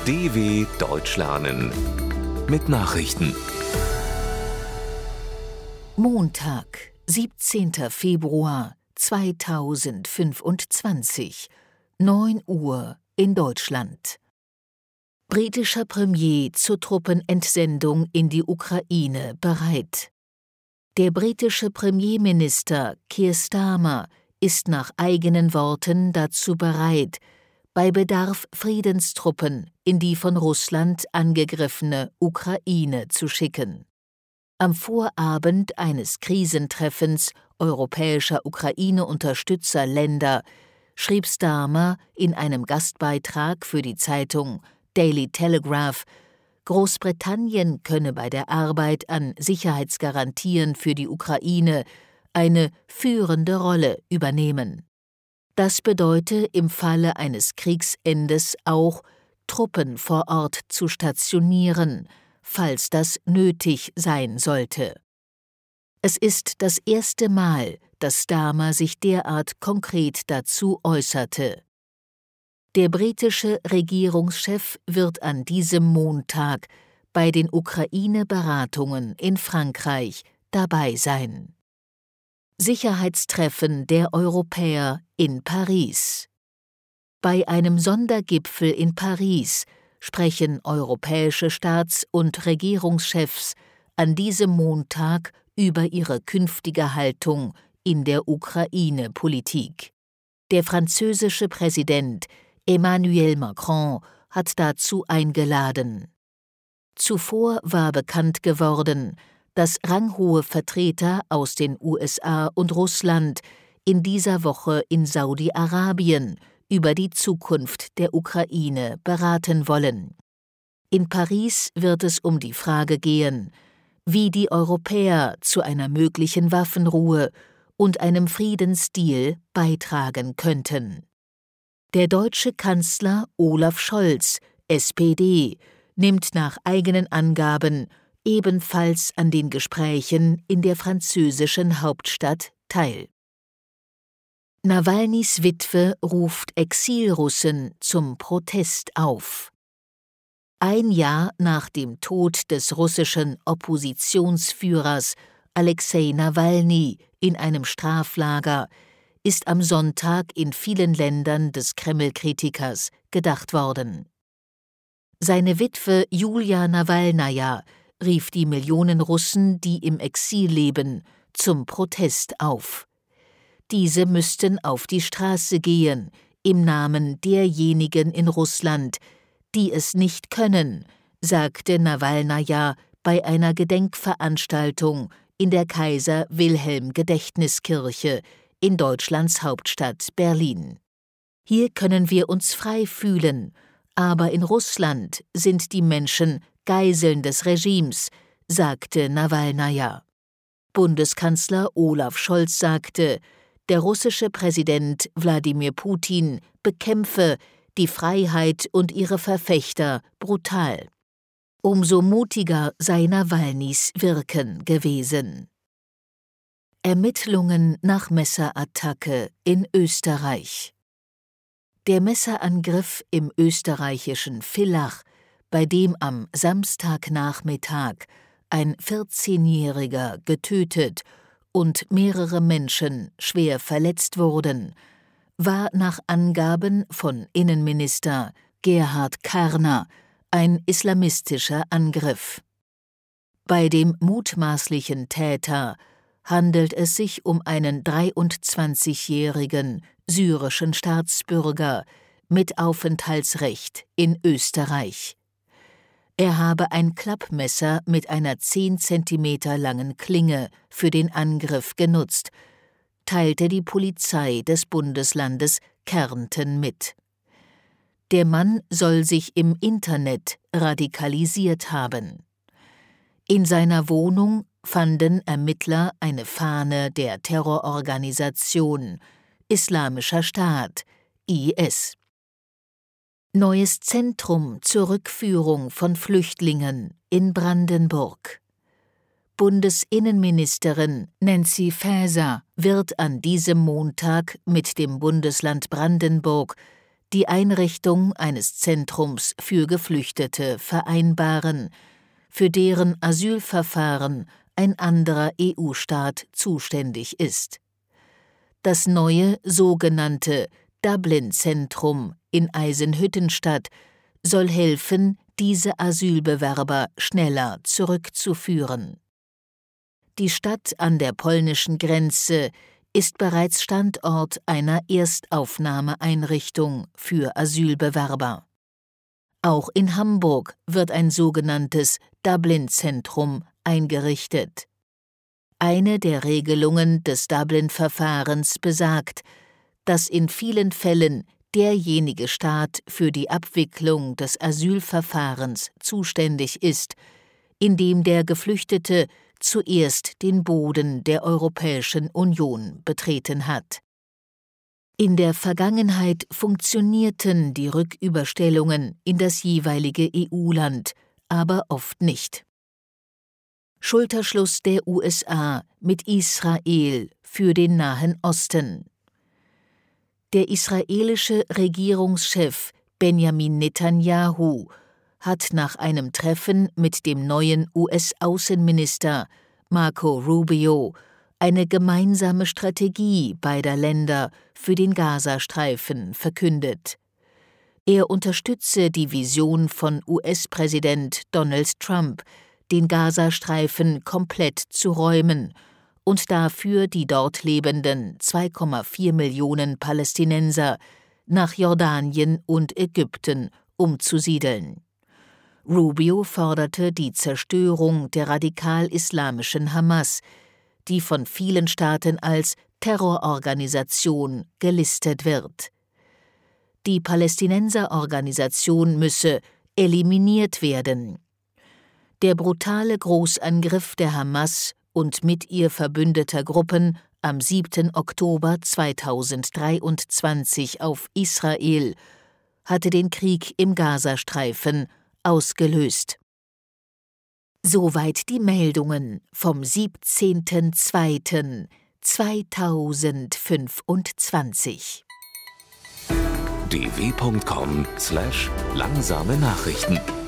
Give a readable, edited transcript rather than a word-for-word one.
DW Deutsch lernen mit Nachrichten. Montag, 17. Februar 2025, 9 Uhr in Deutschland. Britischer Premier zur Truppenentsendung in die Ukraine bereit. Der britische Premierminister Keir Starmer ist nach eigenen Worten dazu bereit, bei Bedarf Friedenstruppen in die von Russland angegriffene Ukraine zu schicken. Am Vorabend eines Krisentreffens europäischer Ukraine-Unterstützerländer schrieb Starmer in einem Gastbeitrag für die Zeitung Daily Telegraph, Großbritannien könne bei der Arbeit an Sicherheitsgarantien für die Ukraine eine führende Rolle übernehmen. Das bedeute im Falle eines Kriegsendes auch, Truppen vor Ort zu stationieren, falls das nötig sein sollte. Es ist das erste Mal, dass Starmer sich derart konkret dazu äußerte. Der britische Regierungschef wird an diesem Montag bei den Ukraine-Beratungen in Frankreich dabei sein. Sicherheitstreffen der Europäer in Paris. Bei einem Sondergipfel in Paris sprechen europäische Staats- und Regierungschefs an diesem Montag über ihre künftige Haltung in der Ukraine-Politik. Der französische Präsident Emmanuel Macron hat dazu eingeladen. Zuvor war bekannt geworden, dass ranghohe Vertreter aus den USA und Russland in dieser Woche in Saudi-Arabien über die Zukunft der Ukraine beraten wollen. In Paris wird es um die Frage gehen, wie die Europäer zu einer möglichen Waffenruhe und einem Friedensdeal beitragen könnten. Der deutsche Kanzler Olaf Scholz, SPD, nimmt nach eigenen Angaben ebenfalls an den Gesprächen in der französischen Hauptstadt teil. Nawalnys Witwe ruft Exilrussen zum Protest auf. Ein Jahr nach dem Tod des russischen Oppositionsführers Alexei Nawalny in einem Straflager ist am Sonntag in vielen Ländern des Kreml-Kritikers gedacht worden. Seine Witwe Julia Nawalnaja rief die Millionen Russen, die im Exil leben, zum Protest auf. Diese müssten auf die Straße gehen, im Namen derjenigen in Russland, die es nicht können, sagte Nawalnaja bei einer Gedenkveranstaltung in der Kaiser-Wilhelm-Gedächtniskirche in Deutschlands Hauptstadt Berlin. Hier können wir uns frei fühlen, aber in Russland sind die Menschen Geiseln des Regimes, sagte Nawalnaja. Bundeskanzler Olaf Scholz sagte, der russische Präsident Wladimir Putin bekämpfe die Freiheit und ihre Verfechter brutal. Umso mutiger sei Nawalnys Wirken gewesen. Ermittlungen nach Messerattacke in Österreich. Der Messerangriff im österreichischen Villach, bei dem am Samstagnachmittag ein 14-Jähriger getötet und mehrere Menschen schwer verletzt wurden, war nach Angaben von Innenminister Gerhard Karner ein islamistischer Angriff. Bei dem mutmaßlichen Täter handelt es sich um einen 23-jährigen syrischen Staatsbürger mit Aufenthaltsrecht in Österreich. Er habe ein Klappmesser mit einer 10 Zentimeter langen Klinge für den Angriff genutzt, teilte die Polizei des Bundeslandes Kärnten mit. Der Mann soll sich im Internet radikalisiert haben. In seiner Wohnung fanden Ermittler eine Fahne der Terrororganisation Islamischer Staat, IS. Neues Zentrum zur Rückführung von Flüchtlingen in Brandenburg. Bundesinnenministerin Nancy Faeser wird an diesem Montag mit dem Bundesland Brandenburg die Einrichtung eines Zentrums für Geflüchtete vereinbaren, für deren Asylverfahren ein anderer EU-Staat zuständig ist. Das neue sogenannte Dublin-Zentrum in Eisenhüttenstadt soll helfen, diese Asylbewerber schneller zurückzuführen. Die Stadt an der polnischen Grenze ist bereits Standort einer Erstaufnahmeeinrichtung für Asylbewerber. Auch in Hamburg wird ein sogenanntes Dublin-Zentrum eingerichtet. Eine der Regelungen des Dublin-Verfahrens besagt, dass in vielen Fällen derjenige Staat für die Abwicklung des Asylverfahrens zuständig ist, in dem der Geflüchtete zuerst den Boden der Europäischen Union betreten hat. In der Vergangenheit funktionierten die Rücküberstellungen in das jeweilige EU-Land, aber oft nicht. Schulterschluss der USA mit Israel für den Nahen Osten. Der israelische Regierungschef Benjamin Netanyahu hat nach einem Treffen mit dem neuen US-Außenminister Marco Rubio eine gemeinsame Strategie beider Länder für den Gazastreifen verkündet. Er unterstütze die Vision von US-Präsident Donald Trump, den Gazastreifen komplett zu räumen und dafür die dort lebenden 2,4 Millionen Palästinenser nach Jordanien und Ägypten umzusiedeln. Rubio forderte die Zerstörung der radikal-islamischen Hamas, die von vielen Staaten als Terrororganisation gelistet wird. Die Palästinenserorganisation müsse eliminiert werden. Der brutale Großangriff der Hamas und mit ihr verbündeter Gruppen am 7. Oktober 2023 auf Israel hatte den Krieg im Gazastreifen ausgelöst. Soweit die Meldungen vom 17.02.2025. dw.com/langsame Nachrichten